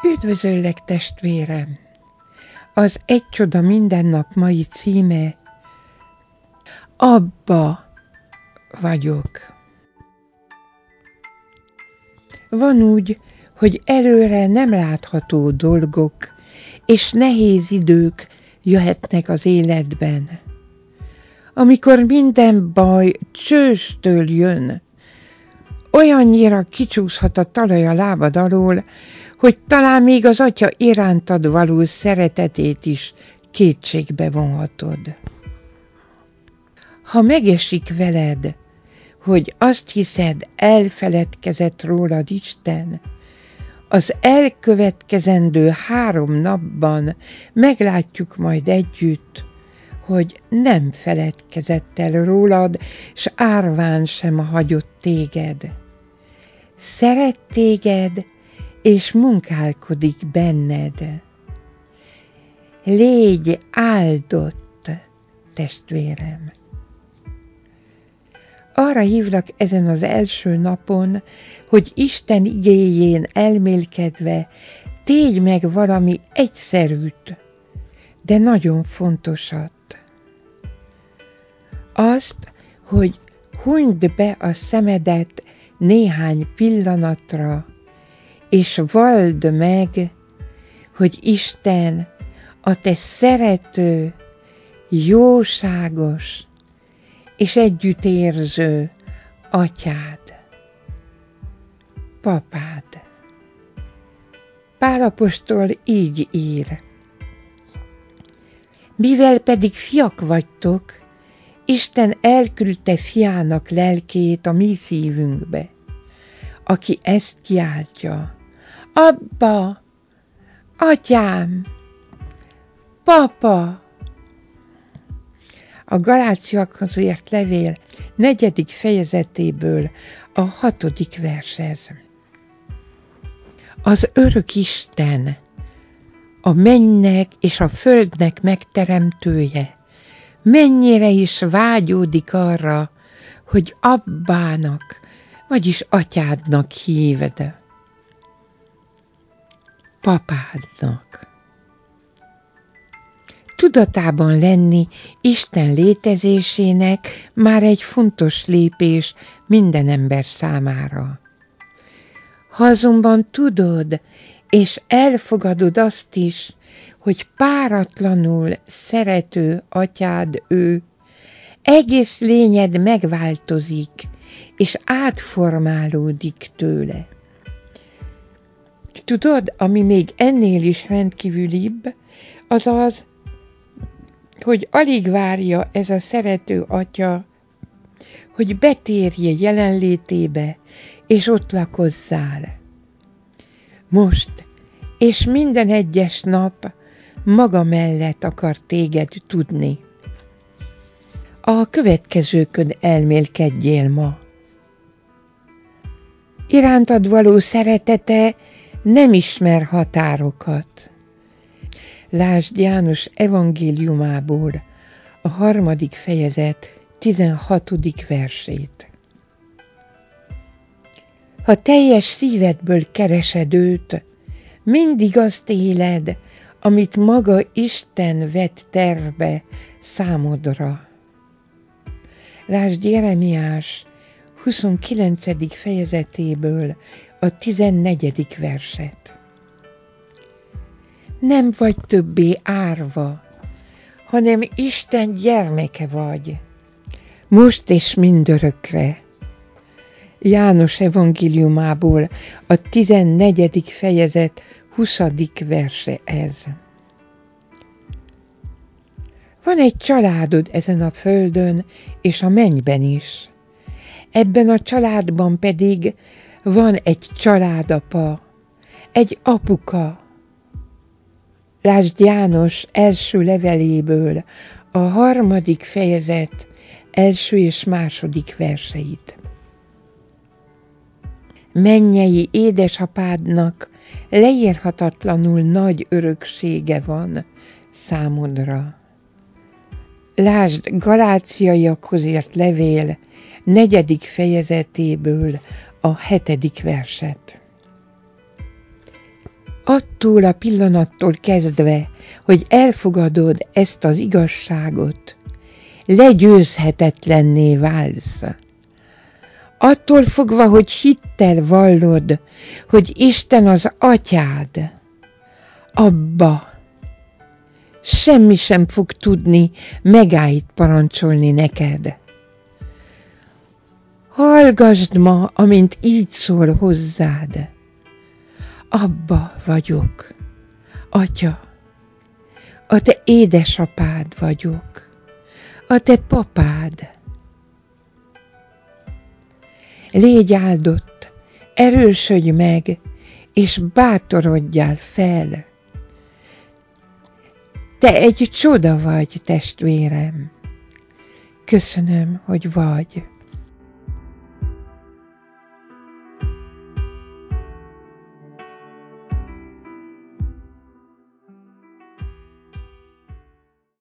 Üdvözöllek, testvérem! Az Egy csoda minden nap mai címe: Abba vagyok. Van úgy, hogy előre nem látható dolgok és nehéz idők jöhetnek az életben. Amikor minden baj csőstől jön, olyannyira kicsúszhat a talaj a lábad alól, hogy talán még az Atya irántad való szeretetét is kétségbe vonhatod. Ha megesik veled, hogy azt hiszed, elfeledkezett rólad Isten, az elkövetkezendő 3 napban meglátjuk majd együtt, hogy nem feledkezett el rólad, s árván sem hagyott téged. Szeret téged, és munkálkodik benned. Légy áldott, testvérem! Arra hívlak ezen az első napon, hogy Isten igéjén elmélkedve tégy meg valami egyszerűt, de nagyon fontosat. Azt, hogy hunyd be a szemedet néhány pillanatra, és valld meg, hogy Isten a te szerető, jóságos és együttérző atyád, papád. Pál apostol így ír: mivel pedig fiak vagytok, Isten elküldte fiának lelkét a mi szívünkbe, aki ezt kiáltja: Abba, atyám, papa! A Galáciakhoz írt levél 4. fejezetéből a 6. vershez. Az örök Isten, a mennynek és a földnek megteremtője, mennyire is vágyódik arra, hogy abbának, vagyis atyádnak hívd, papádnak. Tudatában lenni Isten létezésének már egy fontos lépés minden ember számára. Ha azonban tudod és elfogadod azt is, hogy páratlanul szerető atyád ő, egész lényed megváltozik és átformálódik tőle. Tudod, ami még ennél is rendkívülibb, az az, hogy alig várja ez a szerető atya, hogy betérje jelenlétébe, és ott lakozzál. Most és minden egyes nap maga mellett akar téged tudni. A következőkön elmélkedjél ma. Irántad való szeretete nem ismer határokat. Lásd János evangéliumából a 3. fejezet 16. versét. Ha teljes szívedből keresed őt, mindig azt éled, amit maga Isten vett tervbe számodra. Lásd Jeremiás 29. fejezetéből a 14. verset. Nem vagy többé árva, hanem Isten gyermeke vagy, most és mindörökre. János evangéliumából a 14. fejezet 20. verse ez. Van egy családod ezen a földön és a mennyben is. Ebben a családban pedig van egy családapa, egy apuka. Lásd János első leveléből a 3. fejezet 1. és 2. verseit. Mennyei édesapádnak leírhatatlanul nagy öröksége van számodra. Lásd Galáciaiakhoz írt levél 4. fejezetéből a 7. verset. Attól a pillanattól kezdve, hogy elfogadod ezt az igazságot, legyőzhetetlenné válsz. Attól fogva, hogy hittel vallod, hogy Isten az atyád, abba semmi sem fog tudni megállt parancsolni neked. Hallgasd ma, amint így szól hozzád. Abba vagyok, Atya, a te édesapád vagyok, a te papád. Légy áldott, erősödj meg, és bátorodjál fel. Te egy csoda vagy, testvérem. Köszönöm, hogy vagy.